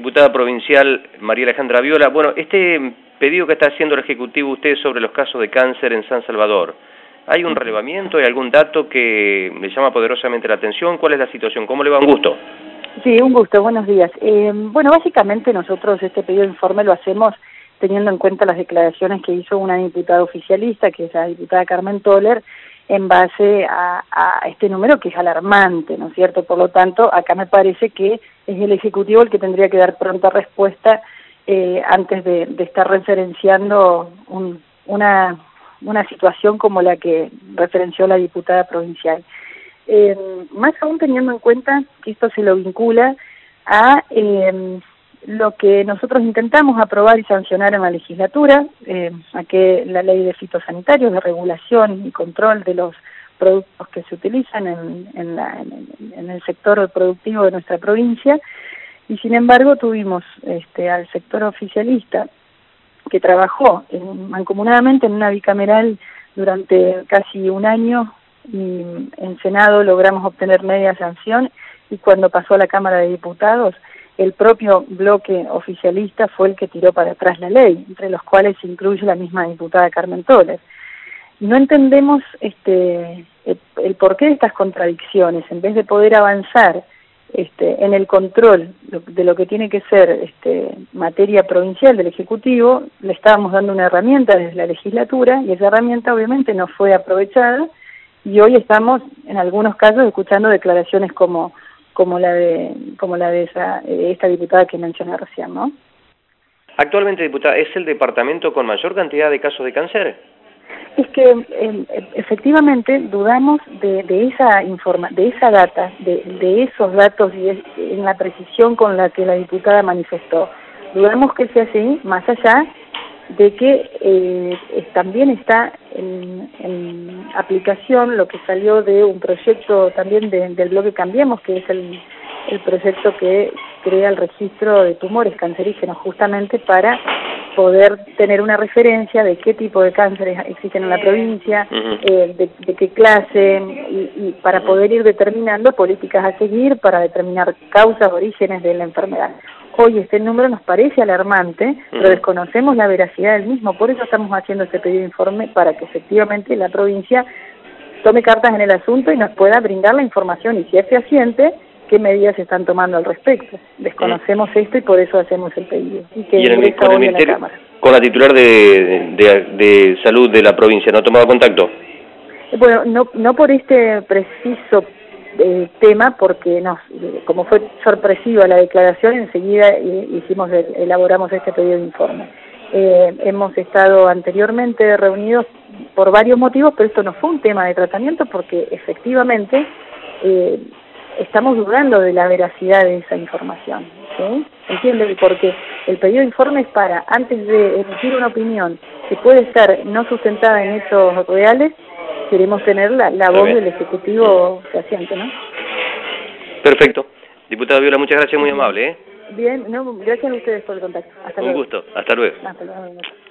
diputada provincial María Alejandra Viola. Bueno, este pedido que está haciendo el Ejecutivo usted sobre los casos de cáncer en San Salvador, ¿hay un relevamiento, hay algún dato que le llama poderosamente la atención? ¿Cuál es la situación? ¿Cómo le va? Un gusto. Sí, un gusto, buenos días. Bueno, básicamente nosotros este pedido de informe lo hacemos teniendo en cuenta las declaraciones que hizo una diputada oficialista, que es la diputada Carmen Toller, en base a este número que es alarmante, ¿no es cierto? Por lo tanto, acá me parece que es el Ejecutivo el que tendría que dar pronta respuesta antes de estar referenciando una situación como la que referenció la diputada provincial. Más aún teniendo en cuenta que esto se lo vincula a lo que nosotros intentamos aprobar y sancionar en la legislatura, a que la ley de fitosanitarios, de regulación y control de los productos que se utilizan en el sector productivo de nuestra provincia, y sin embargo tuvimos al sector oficialista que trabajó mancomunadamente en una bicameral durante casi un año, y en Senado logramos obtener media sanción, y cuando pasó a la Cámara de Diputados, el propio bloque oficialista fue el que tiró para atrás la ley, entre los cuales se incluye la misma diputada Carmen Toller. No entendemos el porqué de estas contradicciones. En vez de poder avanzar en el control de lo que tiene que ser materia provincial del Ejecutivo, le estábamos dando una herramienta desde la legislatura, y esa herramienta obviamente no fue aprovechada, y hoy estamos en algunos casos escuchando declaraciones como la de esta diputada que mencioné recién, ¿no? Actualmente, diputada, ¿es el departamento con mayor cantidad de casos de cáncer? Es que efectivamente dudamos de esa data, de esos datos y en la precisión con la que la diputada manifestó. Dudamos que sea así, más allá de que también está en aplicación lo que salió de un proyecto también del bloque Cambiemos, que es el proyecto que crea el registro de tumores cancerígenos, justamente para poder tener una referencia de qué tipo de cánceres existen en la provincia, de qué clase, y para poder ir determinando políticas a seguir para determinar causas, orígenes de la enfermedad. Hoy este número nos parece alarmante, pero desconocemos la veracidad del mismo. Por eso estamos haciendo este pedido de informe, para que efectivamente la provincia tome cartas en el asunto y nos pueda brindar la información, y si es fehaciente, qué medidas se están tomando al respecto. Desconocemos esto y por eso hacemos el pedido. Y que ingresa hoy en la Cámara. ¿Con la titular de salud de la provincia no ha tomado contacto? Bueno, no por este preciso tema, porque como fue sorpresiva la declaración, enseguida elaboramos este pedido de informe. Hemos estado anteriormente reunidos por varios motivos, pero esto no fue un tema de tratamiento, porque efectivamente estamos dudando de la veracidad de esa información, ¿sí? ¿Entienden? Porque el pedido de informe es para, antes de emitir una opinión que puede ser no sustentada en hechos reales, queremos tener la voz del Ejecutivo fehaciente, ¿no? Perfecto. Diputada Viola, muchas gracias, muy amable, ¿eh? Bien, gracias a ustedes por el contacto. Hasta luego. Un gusto, hasta luego. Hasta luego.